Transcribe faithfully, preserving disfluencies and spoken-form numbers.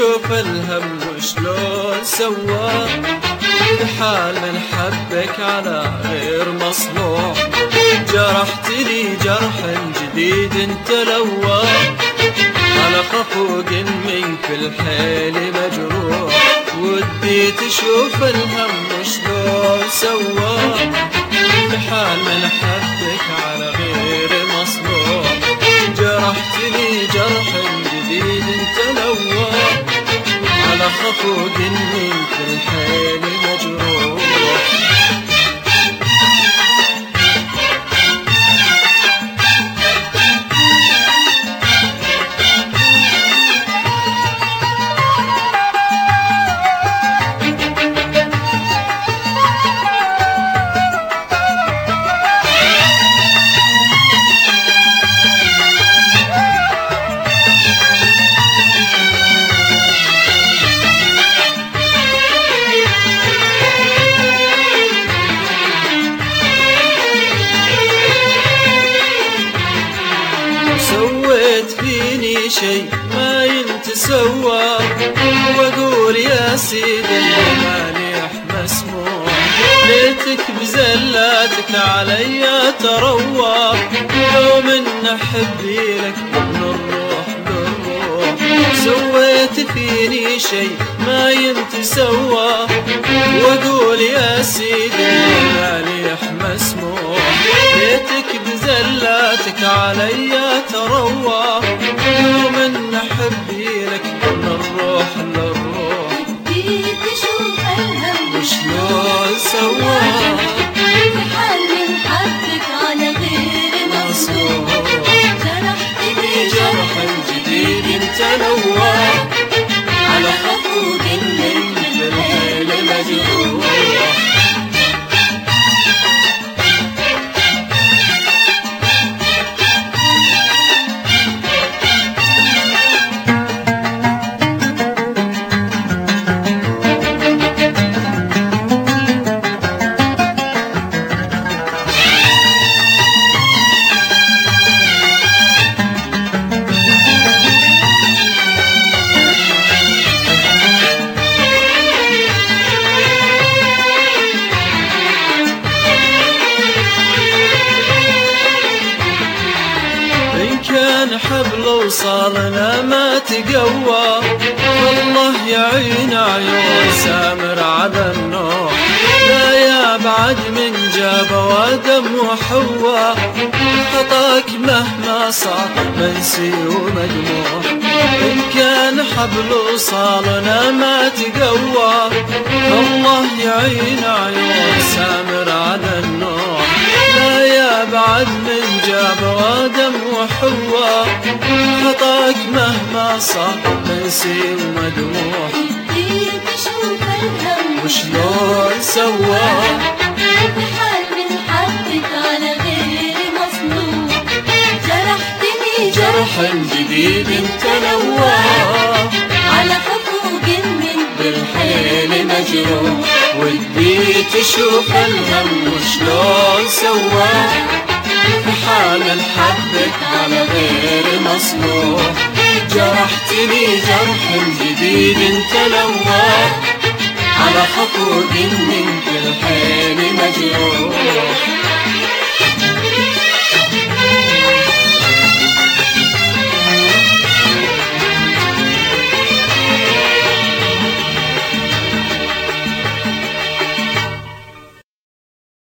تشوف الهم وشلون سواه بحال من حبك على غير مصنوع. جرحتني جرح جديد انت لواه على خفوق منك في الحيل مجروح. ودي تشوف الهم شلون سواه بحال من حبك على غير مصنوع. جرحتني جرح جديد انت لواه على خفوق منك في الحيل مجروح. سويت فيني شي ما ينتسوى واقول يا سيدي المانح مسموع. ليتك بزلاتك علي تروى لو من حبي لك من الروح للروح. سويت فيني شي ما ينتسوى واقول يا سيدي المانح مسموع. ليتك بزلاتك علي تروى ومن حبي لك من الروح للروح. بدي تشوف الهم وشلون سواه بحال من حبك على غير مصنوع. جرحتني جرح جديد انت لواه على خفوق منك في الحيل مجروح. كان حبل وصالنا ما تقوى والله يعين عيون سامر على النوح. لا يا بعد من جاب ودم وحوى خطاك مهما صار منسي ومجموح. إن كان حبل وصالنا ما تقوى الله يعين عيون سامر على النوح. لا يا بعد من جاب ودم وحوى خطاك مهما صار منسي ومدموح. بدي تشوف الهم وشلون سواه بحال من حبك على غير مصنوع. جرحتني جرح جديد انت لواه على خفوق منك بالحيل مجروح. ودي تشوف الهم وشلون سواه بحال من حبك على غير مصنوع. جرحتني جرح جديد انت لواه على خطوق منك بالحيل مجروح.